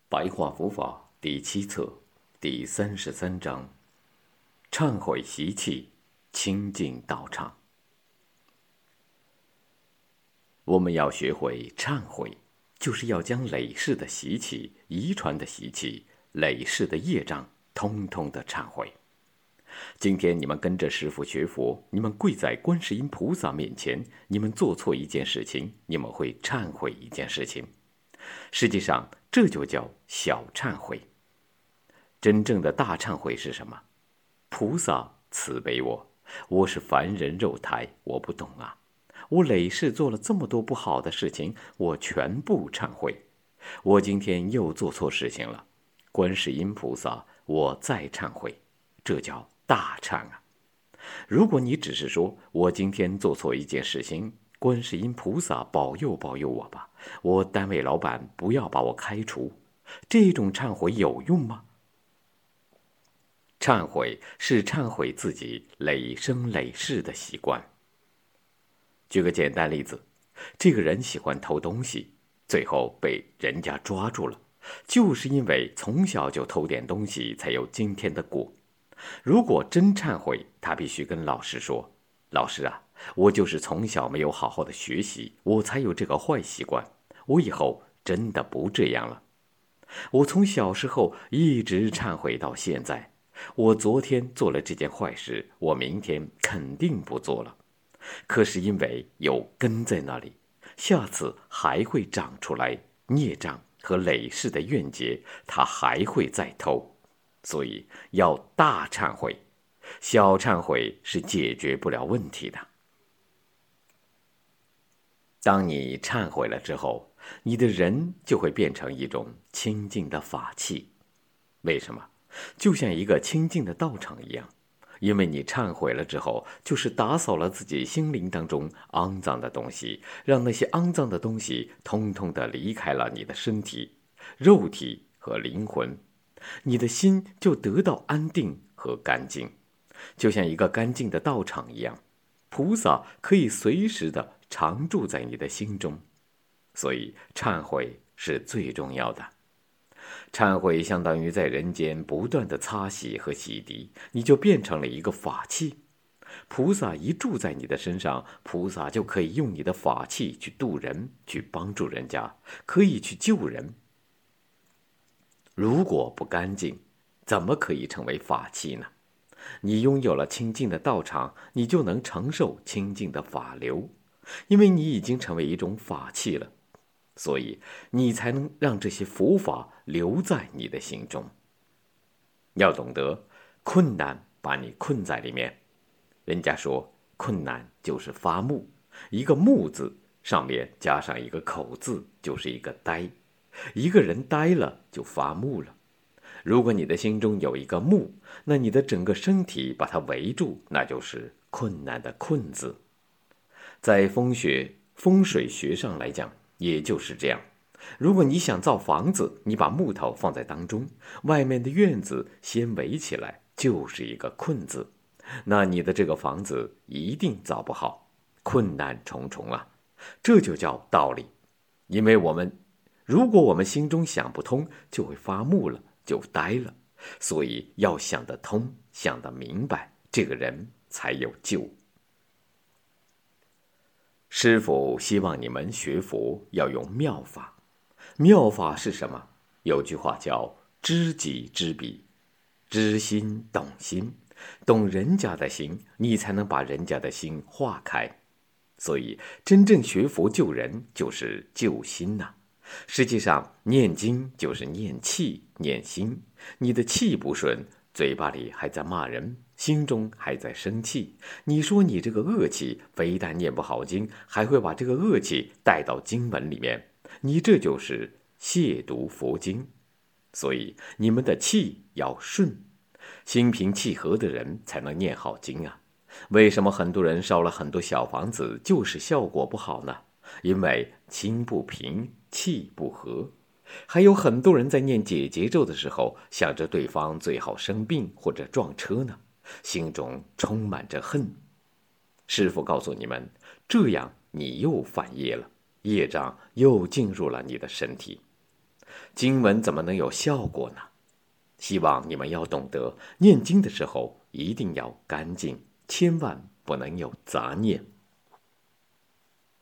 白话佛法第7册第33章：忏悔习气，清净道场。我们要学会忏悔，就是要将累世的习气、遗传的习气、累世的业障，通通的忏悔。今天你们跟着师父学佛，你们跪在观世音菩萨面前，你们做错一件事情，你们会忏悔一件事情。实际上，这就叫小忏悔。真正的大忏悔是什么？菩萨慈悲我是凡人肉胎，我不懂啊。我累世做了这么多不好的事情，我全部忏悔。我今天又做错事情了，观世音菩萨，我再忏悔，这叫大忏啊。如果你只是说我今天做错一件事情，观世音菩萨保佑保佑我吧，我单位老板不要把我开除，这种忏悔有用吗？忏悔是忏悔自己累生累世的习惯。举个简单例子，这个人喜欢偷东西，最后被人家抓住了，就是因为从小就偷点东西才有今天的果。如果真忏悔，他必须跟老师说，老师啊，我就是从小没有好好的学习，我才有这个坏习惯，我以后真的不这样了。我从小时候一直忏悔到现在，我昨天做了这件坏事，我明天肯定不做了。可是因为有根在那里，下次还会长出来孽障和累世的怨结，它还会再偷。所以要大忏悔，小忏悔是解决不了问题的。当你忏悔了之后，你的人就会变成一种清净的法器。为什么？就像一个清净的道场一样，因为你忏悔了之后，就是打扫了自己心灵当中肮脏的东西，让那些肮脏的东西通通的离开了你的身体、肉体和灵魂，你的心就得到安定和干净，就像一个干净的道场一样，菩萨可以随时的常住在你的心中。所以忏悔是最重要的。忏悔相当于在人间不断的擦洗和洗涤，你就变成了一个法器。菩萨一住在你的身上，菩萨就可以用你的法器去度人，去帮助人家，可以去救人。如果不干净，怎么可以成为法器呢？你拥有了清净的道场，你就能承受清净的法流，因为你已经成为一种法器了，所以你才能让这些佛法留在你的心中。要懂得，困难把你困在里面。人家说，困难就是发木，一个木字上面加上一个口字，就是一个呆。一个人呆了，就发木了。如果你的心中有一个木，那你的整个身体把它围住，那就是困难的困字。在风水学上来讲，也就是这样。如果你想造房子，你把木头放在当中，外面的院子先围起来，就是一个困字，那你的这个房子一定造不好，困难重重啊。这就叫道理。因为如果我们心中想不通，就会发木了，就呆了。所以要想得通，想得明白，这个人才有救。师父希望你们学佛要用妙法。妙法是什么？有句话叫知己知彼，知心懂心，懂人家的心，你才能把人家的心化开。所以真正学佛救人，就是救心呐。实际上念经就是念气念心，你的气不顺，嘴巴里还在骂人，心中还在生气，你说你这个恶气非但念不好经，还会把这个恶气带到经文里面，你这就是亵渎佛经。所以你们的气要顺，心平气和的人才能念好经啊。为什么很多人烧了很多小房子，就是效果不好呢？因为心不平，气不和。还有很多人在念解结咒的时候，想着对方最好生病或者撞车呢，心中充满着恨。师父告诉你们，这样你又犯业了，业障又进入了你的身体。 经文怎么能有效果呢？希望你们要懂得，念经的时候一定要干净，千万不能有杂念。